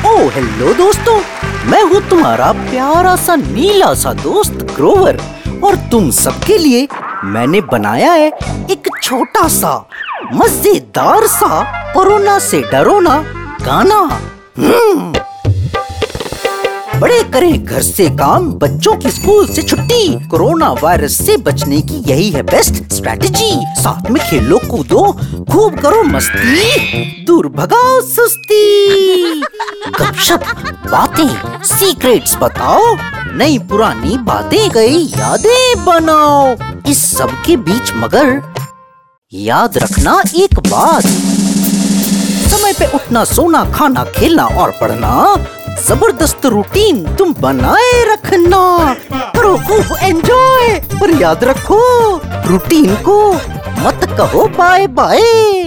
Hello दोस्तों, मैं हूँ तुम्हारा प्यारा सा नीला सा दोस्त ग्रोवर और तुम सबके लिए मैंने बनाया है एक छोटा सा मजेदार सा कोरोना से डरो ना गाना। बड़े करें घर से काम, बच्चों की स्कूल से छुट्टी, कोरोना वायरस से बचने की यही है बेस्ट स्ट्रैटेजी। साथ में खेलो कूदो, खूब करो मस्ती, दूर भगाओ सुस्ती। गपशप बातें सीक्रेट्स बताओ, नई पुरानी बातें गई यादें बनाओ। इस सब के बीच मगर याद रखना एक बात, समय पे उठना, सोना, खाना, खेलना और पढ़ना, जबरदस्त रूटीन तुम बनाए रखना। करो खूब एंजॉय, पर याद रखो रूटीन को मत कहो बाय बाय।